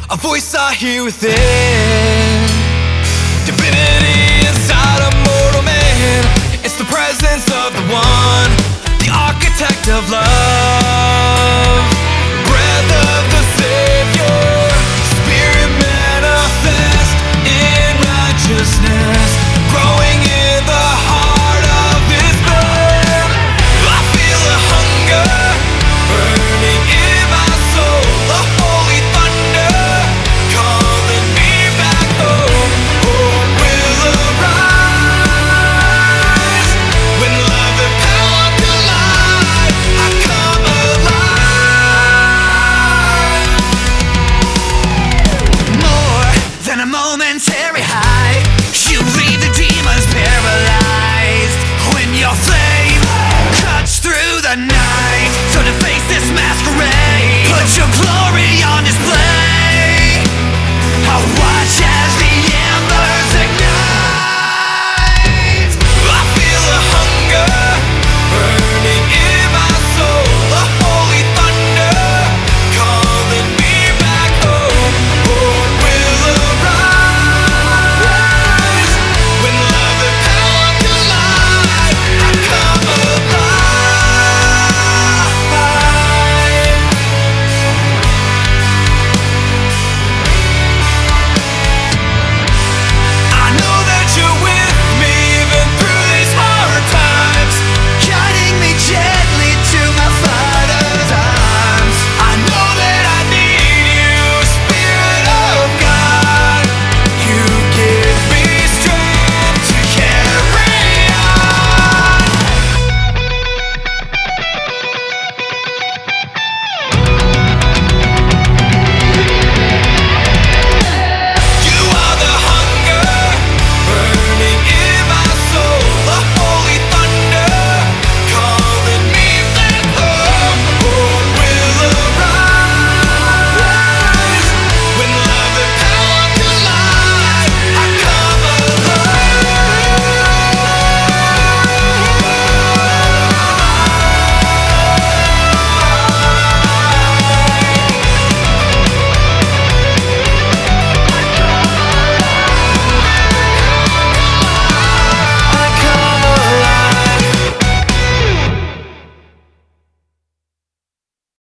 a voice I hear within. Divinity inside a mortal man. It's the presence of the one, the architect of love. Breath of the Savior, Spirit manifest in righteousness, growing in the heart of this man. I feel a hunger burning in my soul, a holy thunder calling me back home. Hope will arise when love and power collide. I come alive. More than a momentary high, you